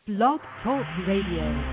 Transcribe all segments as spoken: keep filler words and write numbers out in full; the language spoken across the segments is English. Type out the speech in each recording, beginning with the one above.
Blog Talk Radio.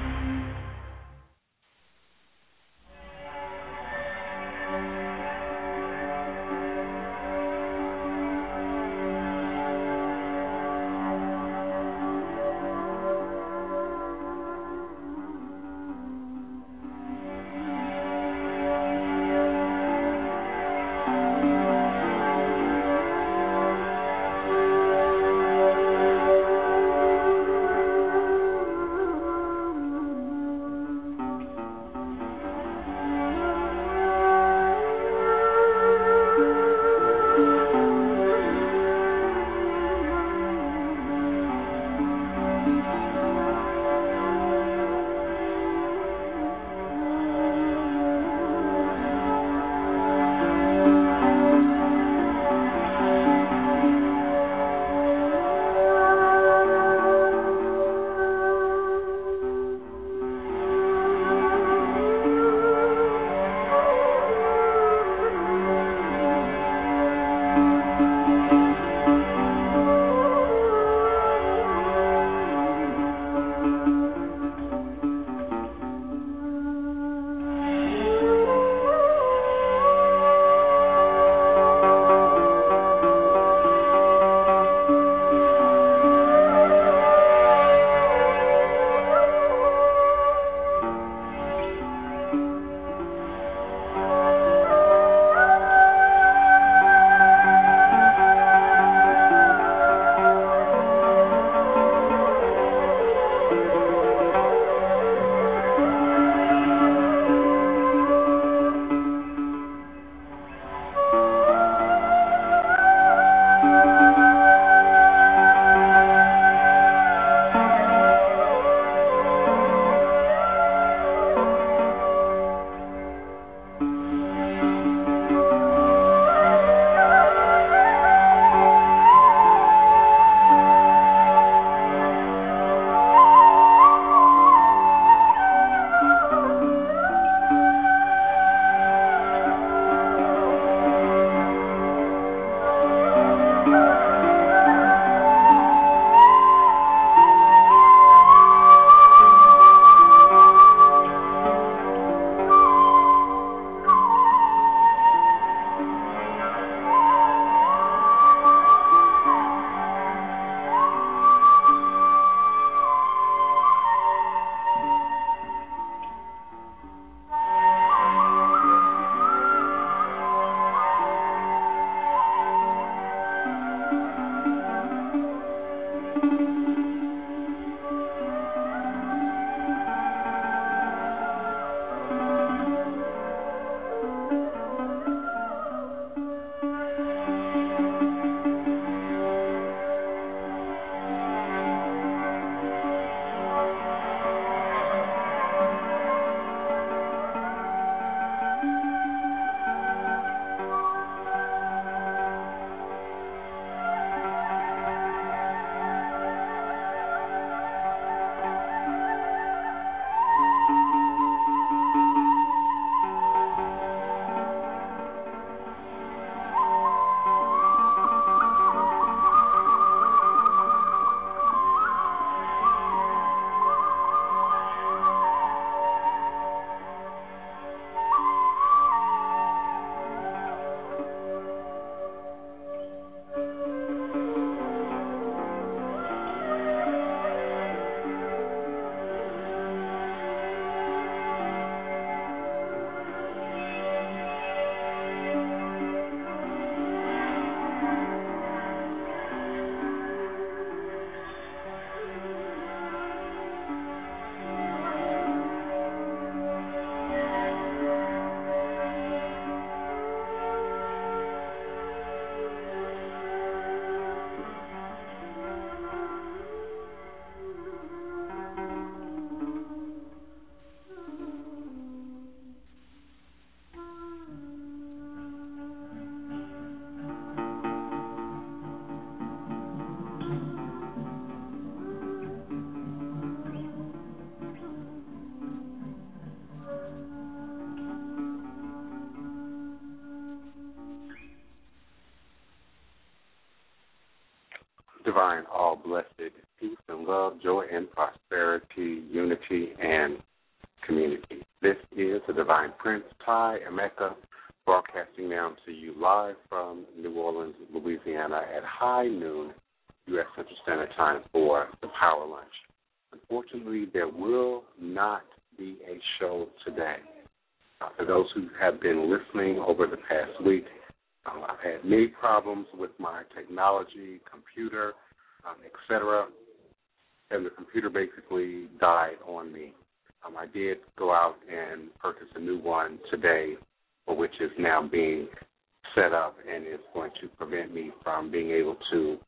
Divine, all blessed peace and love, joy, and prosperity, unity, and community. This is the Divine Prince, Ty Emeka, broadcasting now to you live from New Orleans, Louisiana at high noon U S Central Standard Time for the Power Lunch. Unfortunately, there will not be a show today. Uh, for those who have been listening over the past week, um, I've had many problems with my technology, computer, um, et cetera, and the computer basically died on me. Um, I did go out and purchase a new one today, which is now being set up and is going to prevent me from being able to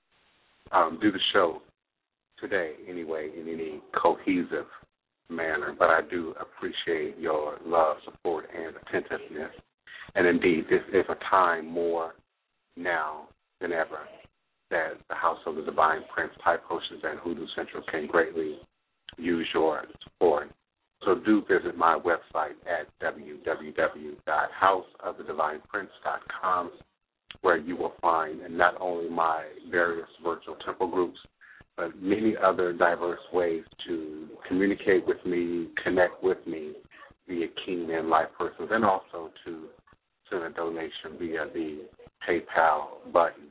um, do the show today anyway in any cohesive manner. But I do appreciate your love, support, and attentiveness. And indeed, this is a time more now than ever that the House of the Divine Prince, Ty Potions, and Hoodoo Central can greatly use your support. So do visit my website at w w w dot house of the divine prince dot com, where you will find not only my various virtual temple groups, but many other diverse ways to communicate with me, connect with me via Kingman Life Persons, and also to send a donation via the PayPal button.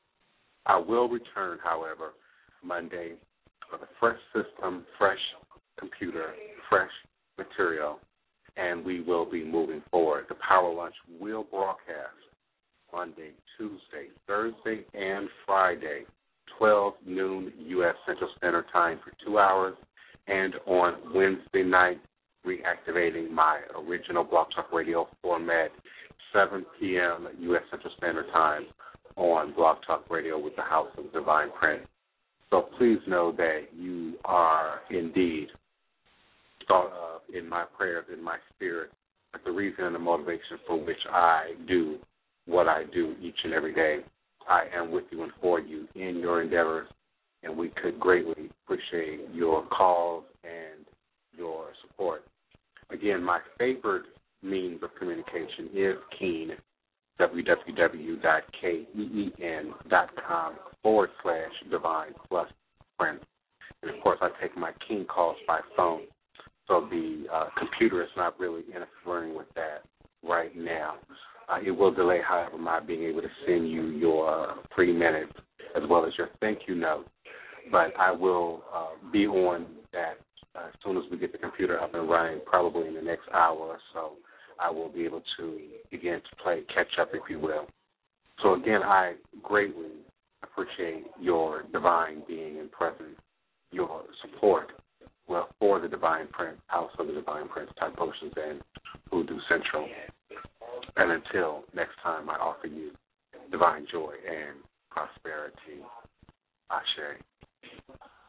I will return, however, Monday with a fresh system, fresh computer, fresh material, and we will be moving forward. The Power Lunch will broadcast Monday, Tuesday, Thursday, and Friday, twelve noon U S Central Standard Time for two hours, and on Wednesday night, reactivating my original Blog Talk Radio format, seven p.m. U S Central Standard Time on Blog Talk Radio with the House of Divine Prince. So please know that you are indeed thought of in my prayers, in my spirit, but the reason and the motivation for which I do what I do each and every day. I am with you and for you in your endeavors, and we could greatly appreciate your calls and your support. Again, my favorite means of communication is Keen, www.keen.com forward slash divine plus friends. And, of course, I take my Keen calls by phone, so the uh, computer is not really interfering with that right now. Uh, it will delay, however, my being able to send you your three minutes as well as your thank you note. But I will uh, be on that uh, as soon as we get the computer up and running, probably in the next hour or so. I will be able to begin to play catch up, if you will. So, again, I greatly appreciate your divine being and presence, your support well for the Divine Prince, House of the Divine Prince, Ty Potions, and Hoodoo Central. And until next time, I offer you divine joy and prosperity. Ashe.